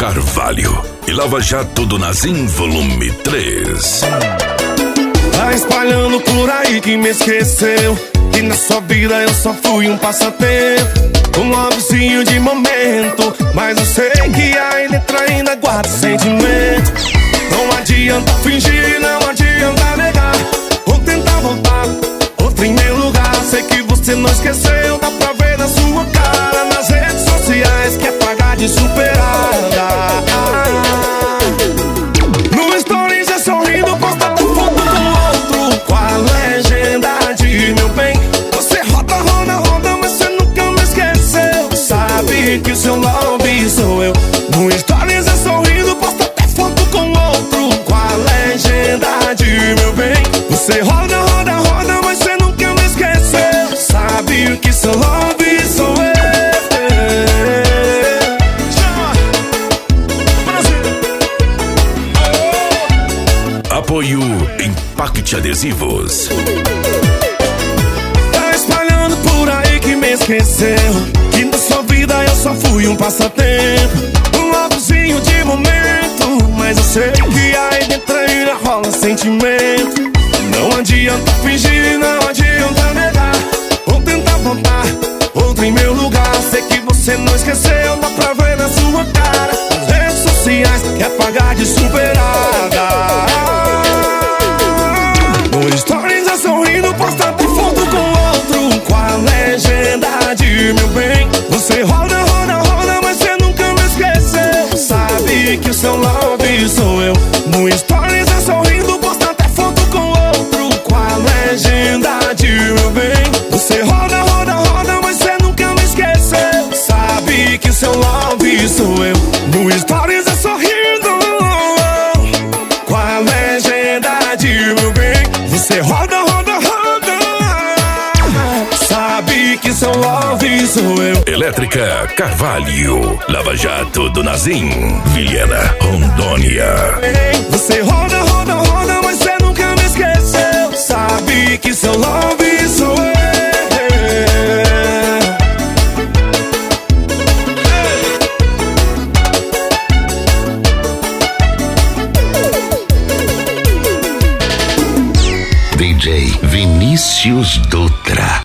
Carvalho e Lava Jato do Nazim, volume 3. Tá espalhando por aí que me esqueceu, que na sua vida eu só fui um passatempo, um lovezinho de momento. Mas eu sei que aí dentro ainda guarda sentimento. Não adianta fingir, não adianta negar, ou tentar voltar, outro em meu lugar. Sei que você não esqueceu, dá pra ver na sua cara, nas redes sociais, quer pagar de superada. No stories é sorrindo, posta tua foto com outro, com a legenda de meu bem. Você roda, roda, roda, mas você nunca me esqueceu. Sabe que o seu love sou eu. No stories é sorrindo, posta até foto com outro, com a legenda de meu bem. Você roda, roda, roda, mas você nunca me esqueceu. Sabe que seu love sou eu. Apoio Impact Adesivos. Tá espalhando por aí que me esqueceu, que na sua vida eu só fui um passatempo, um lovezinho de momento. Mas eu sei que aí dentro ainda rola sentimento. Não adianta fingir, não adianta negar, ou tentar voltar, outro em meu lugar. Sei que você não esqueceu, dá pra ver na sua cara, nas redes sociais, quer pagar de superada. No stories é sorrindo, posta até foto com outro, com a legenda de meu bem. Você roda, roda, roda, mas você nunca me esqueceu. Sabe que o seu love sou eu. No stories é sorrindo, posta até foto com outro, com a legenda de meu bem. Você roda, roda, roda, mas você nunca me esqueceu. Sabe que o seu love sou eu. No stories é sorrindo, com a legenda de meu bem. Você roda, roda, roda, sabe que seu love sou eu. Elétrica Carvalho, Lava Jato do Nazim, Vilhena, Rondônia. Você roda, roda, roda, mas você nunca me esqueceu. Sabe que seu love sou eu. DJ Vinícius Dutra.